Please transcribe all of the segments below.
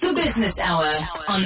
The Business Hour on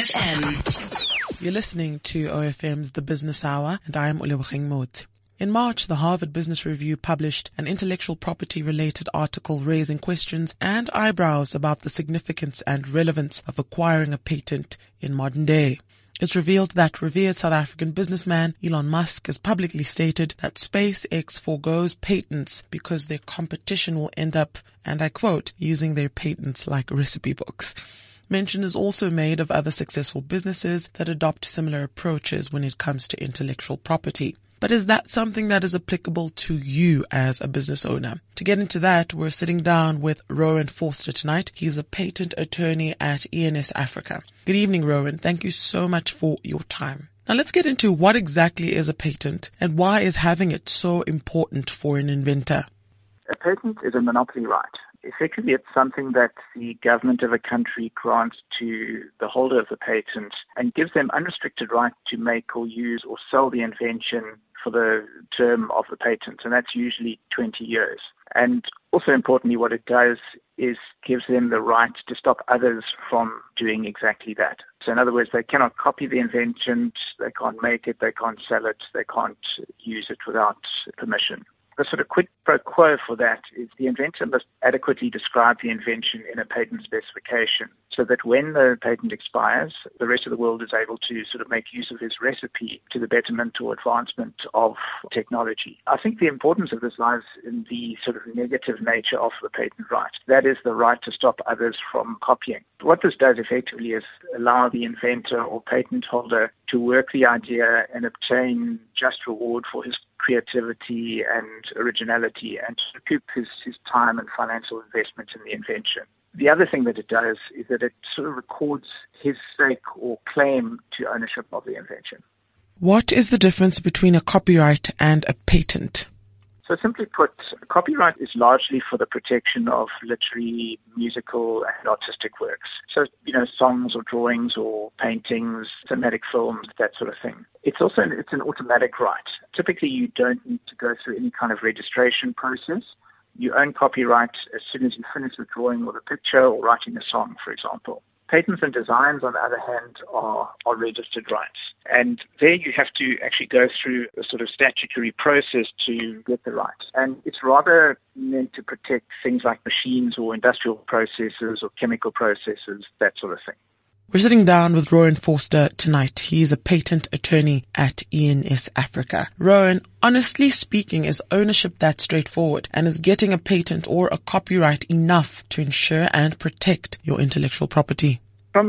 OFM. You're listening to OFM's The Business Hour, and I am Ulebogeng Mot. In March, the Harvard Business Review published an intellectual property-related article raising questions and eyebrows about the significance and relevance of acquiring a patent in modern day. It's revealed that revered South African businessman Elon Musk has publicly stated that SpaceX forgoes patents because their competition will end up, and I quote, using their patents like recipe books. Mention is also made of other successful businesses that adopt similar approaches when it comes to intellectual property. But is that something that is applicable to you as a business owner? To get into that, we're sitting down with Rowan Forster tonight. He's a patent attorney at ENS Africa. Good evening, Rowan. Thank you so much for your time. Now let's get into what exactly is a patent and why is having it so important for an inventor? A patent is a monopoly right. Effectively, it's something that the government of a country grants to the holder of the patent and gives them unrestricted right to make or use or sell the invention for the term of the patent, and that's usually 20 years. And also importantly, what it does is gives them the right to stop others from doing exactly that. So in other words, they cannot copy the invention, they can't make it, they can't sell it, they can't use it without permission. The sort of quid pro quo for that is the inventor must adequately describe the invention in a patent specification so that when the patent expires, the rest of the world is able to sort of make use of his recipe to the betterment or advancement of technology. I think the importance of this lies in the sort of negative nature of the patent right. That is the right to stop others from copying. What this does effectively is allow the inventor or patent holder to work the idea and obtain just reward for his creativity and originality and to recoup his time and financial investment in the invention. The other thing that it does is that it sort of records his stake or claim to ownership of the invention. What is the difference between a copyright and a patent? So simply put, copyright is largely for the protection of literary, musical, and artistic works. So, songs or drawings or paintings, cinematic films, that sort of thing. It's an automatic right. Typically, you don't need to go through any kind of registration process. You own copyright as soon as you finish the drawing or the picture or writing a song, for example. Patents and designs, on the other hand, are registered rights. And there you have to actually go through a sort of statutory process to get the right. And it's rather meant to protect things like machines or industrial processes or chemical processes, that sort of thing. We're sitting down with Rowan Forster tonight. He's a patent attorney at ENS Africa. Rowan, honestly speaking, is ownership that straightforward? And is getting a patent or a copyright enough to ensure and protect your intellectual property? From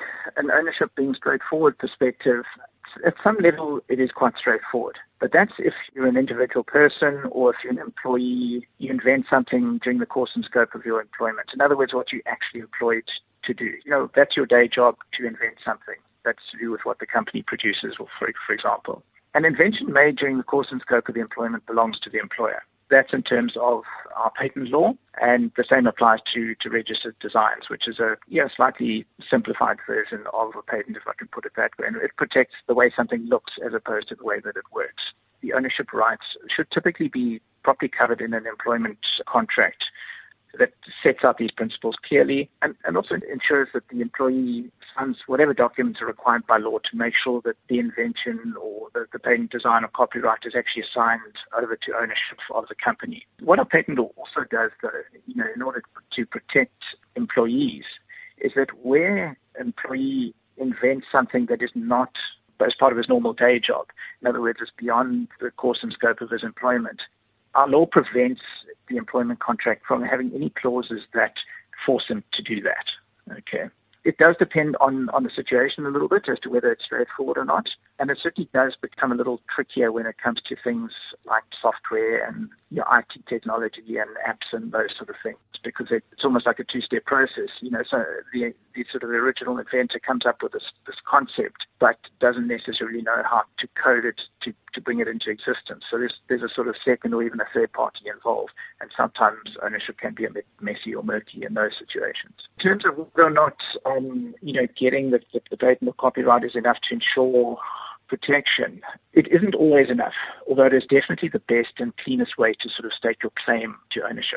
an ownership being straightforward perspective, at some level it is quite straightforward. But that's if you're an individual person or if you're an employee, you invent something during the course and scope of your employment. In other words, what you're actually employed to do. That's your day job to invent something that's to do with what the company produces, or for example. An invention made during the course and scope of the employment belongs to the employer. That's in terms of our patent law, and the same applies to registered designs, which is a slightly simplified version of a patent, if I can put it that way. And it protects the way something looks as opposed to the way that it works. The ownership rights should typically be properly covered in an employment contract that sets out these principles clearly and also ensures that the employee signs whatever documents are required by law to make sure that the invention or the patent design or copyright is actually assigned over to ownership of the company. What a patent law also does, though, in order to protect employees, is that where an employee invents something that is not as part of his normal day job, in other words, it's beyond the course and scope of his employment, our law prevents the employment contract from having any clauses that force him to do that. Okay. It does depend on the situation a little bit as to whether it's straightforward or not. And it certainly does become a little trickier when it comes to things like software and IT technology and apps and those sort of things, because it's almost like a two-step process. So the sort of original inventor comes up with this concept, but doesn't necessarily know how to code it to bring it into existence. So there's a sort of second or even a third party involved, and sometimes ownership can be a bit messy or murky in those situations. In terms of whether or not getting the patent or copyright is enough to ensure protection, it isn't always enough, although it is definitely the best and cleanest way to sort of stake your claim to ownership.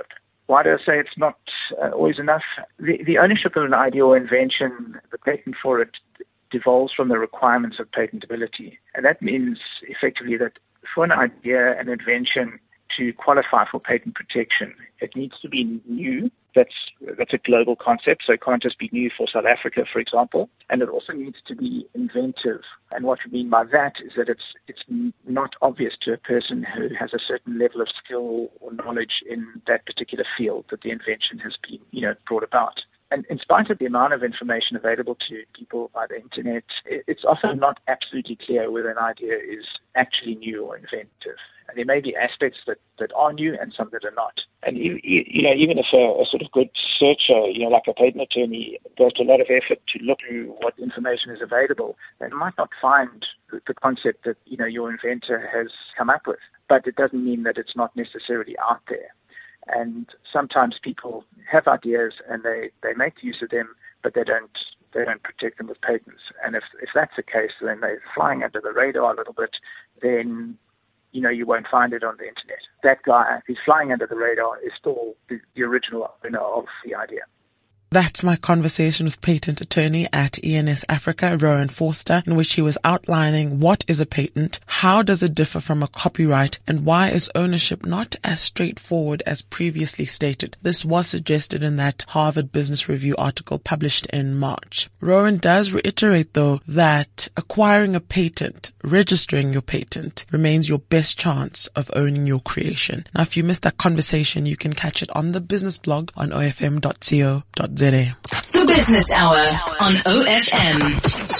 Why do I say it's not always enough? The ownership of an idea or invention, the patent for it, devolves from the requirements of patentability. And that means effectively that for an idea, an invention, to qualify for patent protection, it needs to be new. That's a global concept, so it can't just be new for South Africa, for example. And it also needs to be inventive. And what we mean by that is that it's not obvious to a person who has a certain level of skill or knowledge in that particular field that the invention has been, brought about. And in spite of the amount of information available to people by the internet, it's often not absolutely clear whether an idea is actually new or inventive. And there may be aspects that are new and some that are not. And even if a sort of good searcher, like a patent attorney, goes to a lot of effort to look through what information is available, they might not find the concept that your inventor has come up with. But it doesn't mean that it's not necessarily out there. And sometimes people have ideas and they make use of them, but they don't protect them with patents. And if that's the case, then they're flying under the radar a little bit, then you won't find it on the internet. That guy who's flying under the radar is still the original owner of the idea. That's my conversation with patent attorney at ENS Africa, Rowan Forster, in which he was outlining what is a patent, how does it differ from a copyright, and why is ownership not as straightforward as previously stated. This was suggested in that Harvard Business Review article published in March. Rowan does reiterate, though, that acquiring a patent, registering your patent, remains your best chance of owning your creation. Now, if you missed that conversation, you can catch it on the business blog on ofm.co.za. The Business Hour on OFM.